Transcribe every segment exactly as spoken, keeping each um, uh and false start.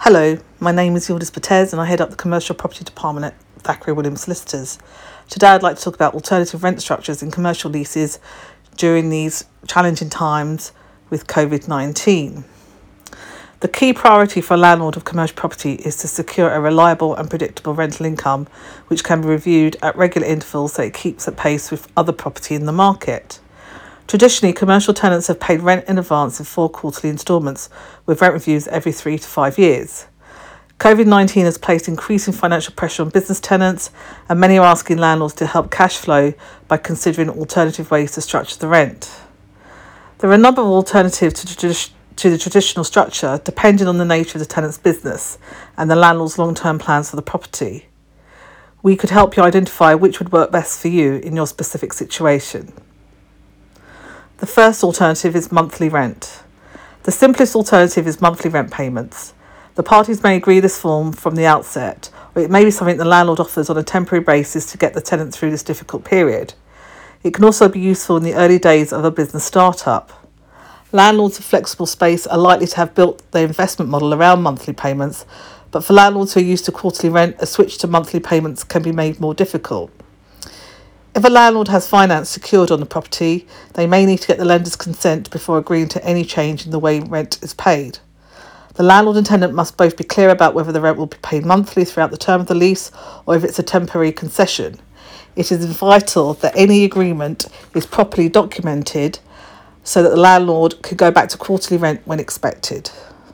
Hello, my name is Yildiz Patez and I head up the Commercial Property Department at Thackeray Williams Solicitors. Today I'd like to talk about alternative rent structures in commercial leases during these challenging times with covid nineteen. The key priority for a landlord of commercial property is to secure a reliable and predictable rental income which can be reviewed at regular intervals so it keeps at pace with other property in the market. Traditionally, commercial tenants have paid rent in advance in four quarterly instalments, with rent reviews every three to five years. covid nineteen has placed increasing financial pressure on business tenants, and many are asking landlords to help cash flow by considering alternative ways to structure the rent. There are a number of alternatives to, tradi- to the traditional structure, depending on the nature of the tenant's business and the landlord's long-term plans for the property. We could help you identify which would work best for you in your specific situation. The first alternative is monthly rent. The simplest alternative is monthly rent payments. The parties may agree this form from the outset, or it may be something the landlord offers on a temporary basis to get the tenant through this difficult period. It can also be useful in the early days of a business startup. Landlords with flexible space are likely to have built their investment model around monthly payments, but for landlords who are used to quarterly rent, a switch to monthly payments can be made more difficult. If a landlord has finance secured on the property, they may need to get the lender's consent before agreeing to any change in the way rent is paid. The landlord and tenant must both be clear about whether the rent will be paid monthly throughout the term of the lease or if it's a temporary concession. It is vital that any agreement is properly documented so that the landlord could go back to quarterly rent when expected.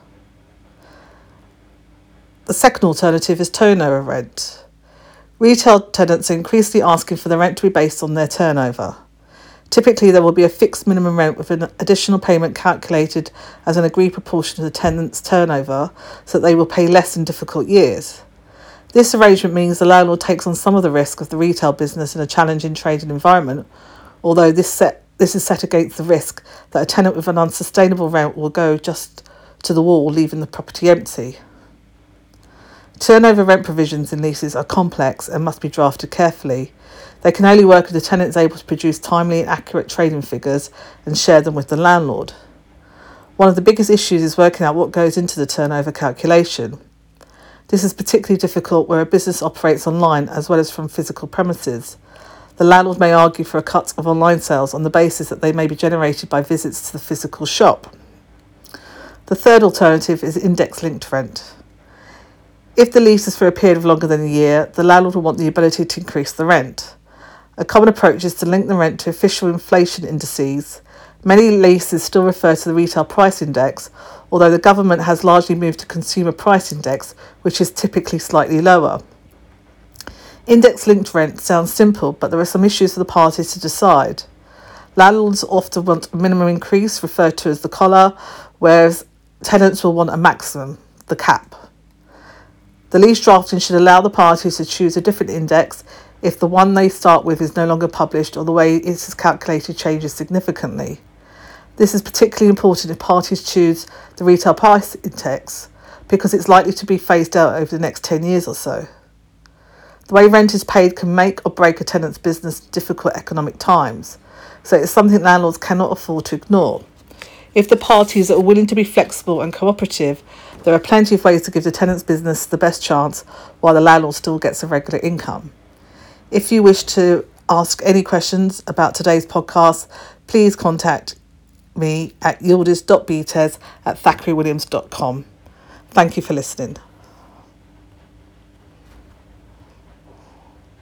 The second alternative is turnover rent. Retail tenants are increasingly asking for the rent to be based on their turnover. Typically, there will be a fixed minimum rent with an additional payment calculated as an agreed proportion of the tenant's turnover so that they will pay less in difficult years. This arrangement means the landlord takes on some of the risk of the retail business in a challenging trading environment, although this, set, this is set against the risk that a tenant with an unsustainable rent will go just to the wall, leaving the property empty. Turnover rent provisions in leases are complex and must be drafted carefully. They can only work if the tenant is able to produce timely and accurate trading figures and share them with the landlord. One of the biggest issues is working out what goes into the turnover calculation. This is particularly difficult where a business operates online as well as from physical premises. The landlord may argue for a cut of online sales on the basis that they may be generated by visits to the physical shop. The third alternative is index-linked rent. If the lease is for a period of longer than a year, the landlord will want the ability to increase the rent. A common approach is to link the rent to official inflation indices. Many leases still refer to the retail price index, although the government has largely moved to consumer price index, which is typically slightly lower. Index-linked rent sounds simple, but there are some issues for the parties to decide. Landlords often want a minimum increase, referred to as the collar, whereas tenants will want a maximum, the cap. The lease drafting should allow the parties to choose a different index if the one they start with is no longer published or the way it is calculated changes significantly. This is particularly important if parties choose the retail price index because it's likely to be phased out over the next ten years or so. The way rent is paid can make or break a tenant's business in difficult economic times, so it's something landlords cannot afford to ignore. If the parties are willing to be flexible and cooperative, there are plenty of ways to give the tenant's business the best chance while the landlord still gets a regular income. If you wish to ask any questions about today's podcast, please contact me at yildiz dot betez at thackeray williams dot com. Thank you for listening.